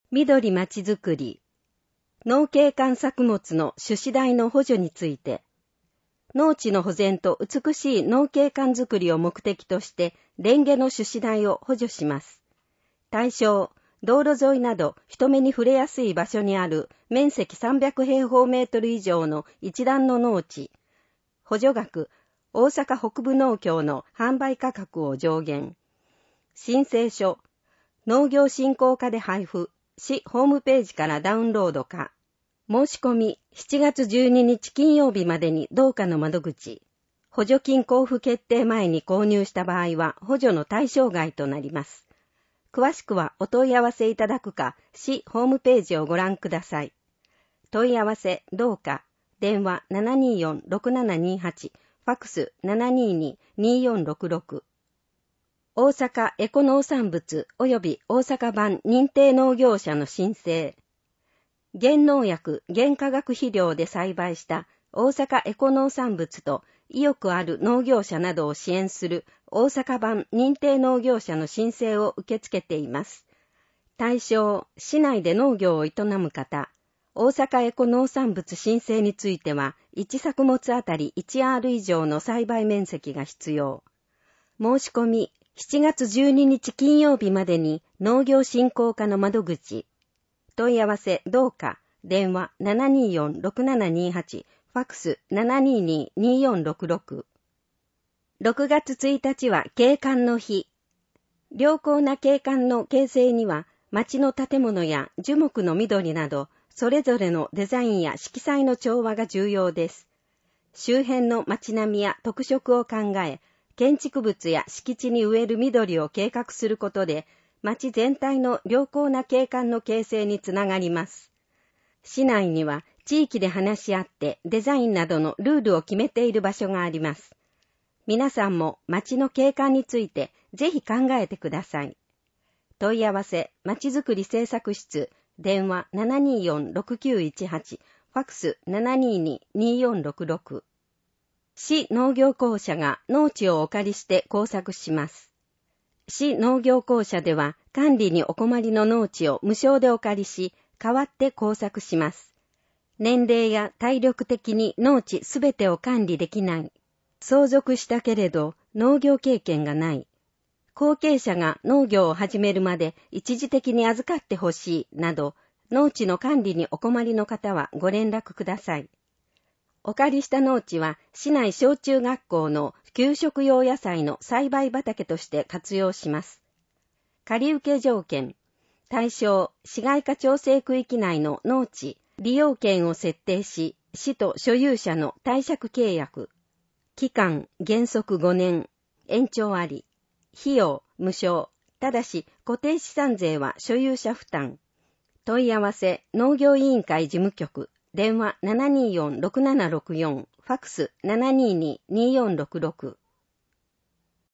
緑まちづくり、農景観作物の種子代の補助について、農地の保全と美しい農景観づくりを目的として、レンゲの種子代を補助します。対象、道路沿いなど人目に触れやすい場所にある面積300平方メートル以上の一覧の農地。補助額、大阪北部農協の販売価格を上限。申請書、農業振興課で配布、市ホームページからダウンロードか。申し込み、7月12日金曜日までに同課の窓口。補助金交付決定前に購入した場合は補助の対象外となります。詳しくはお問い合わせいただくか、市ホームページをご覧ください。問い合わせ、同課、電話 724-6728、ファックス 722-2466。大阪エコ農産物及び大阪版認定農業者の申請。原農薬、原化学肥料で栽培した大阪エコ農産物と意欲ある農業者などを支援する大阪版認定農業者の申請を受け付けています。対象、市内で農業を営む方、大阪エコ農産物申請については、1作物あたり 1R 以上の栽培面積が必要。申し込み、7月12日金曜日までに農業振興課の窓口。問い合わせ、同課、電話 724-6728、ファックス 722-2466。6月1日は景観の日。良好な景観の形成には、街の建物や樹木の緑など、それぞれのデザインや色彩の調和が重要です。周辺の街並みや特色を考え、建築物や敷地に植える緑を計画することで、街全体の良好な景観の形成につながります。市内には地域で話し合ってデザインなどのルールを決めている場所があります。皆さんも街の景観についてぜひ考えてください。問い合わせ、まちづくり政策室、電話 724-6918、ファックス 722-2466。市農業公社が農地をお借りして工作します。市農業公社では管理にお困りの農地を無償でお借りし、代わって工作します。年齢や体力的に農地すべてを管理できない。相続したけれど農業経験がない。後継者が農業を始めるまで一時的に預かってほしいなど、農地の管理にお困りの方はご連絡ください。お借りした農地は市内小中学校の給食用野菜の栽培畑として活用します。借受条件、対象、市街化調整区域内の農地、利用権を設定し、市と所有者の貸借契約。期間、原則5年、延長あり。費用、無償。ただし、固定資産税は所有者負担。問い合わせ、農業委員会事務局。電話 724-6764、ファックス 722-2466。